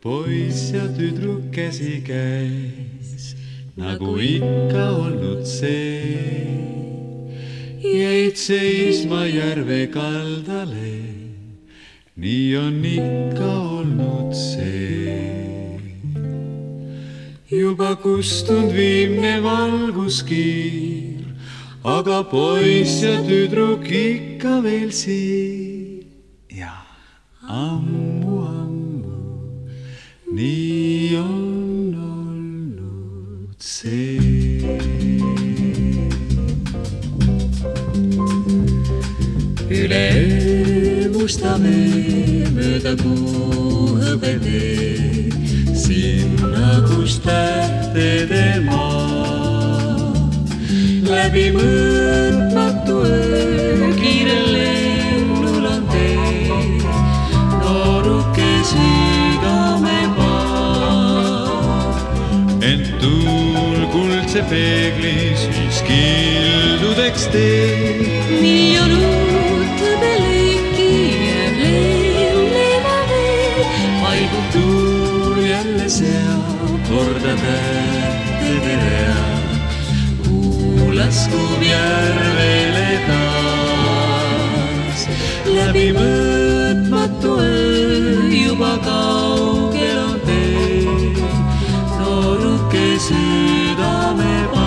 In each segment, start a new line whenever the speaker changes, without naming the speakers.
Poiss ja tüdruk käsikäes, nagu ikka olnud see. Jäid seisma järve kaldale, nii on ikka olnud see. Juba kustund viimne valguskiir, aga poiss ja tüdruk ikka veel siin. Ja ammu, nii on olnud see. Üle musta vee mööda kuu hõbetee, sinna kus tähtede maa. Läbi mõõtmatu öö kiirel lennul on tee, nooruke südame paar. Ent tuul kuldse peeglis viis kildudeks tee. Nii on uutõbeleiki jääb lennema veel, vaibub tuul jälle seab korda tähtede rea. Laskub järvele taas, läbi mõõtmatu öö juba kaugel on tee, nooruke südame paar.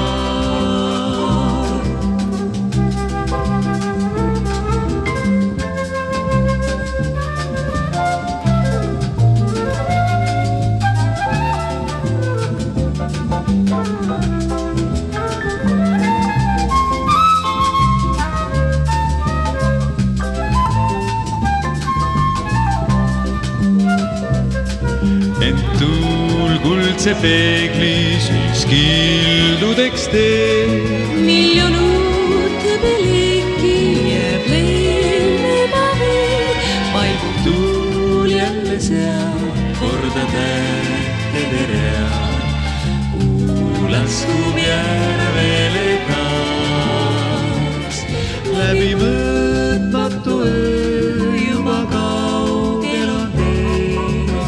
Ent tuul kuldse peeglis viis kildudeks tee. Nii on uutõbeleiki jääb lennema veel, vaibub tuul jälle seab korda tähtede rea. Kuu laskub järvele taas, läbi mõõtmatu öö juba kaugel on tee,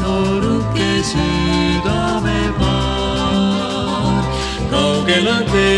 nooruke südame paar. Kaugel on tee.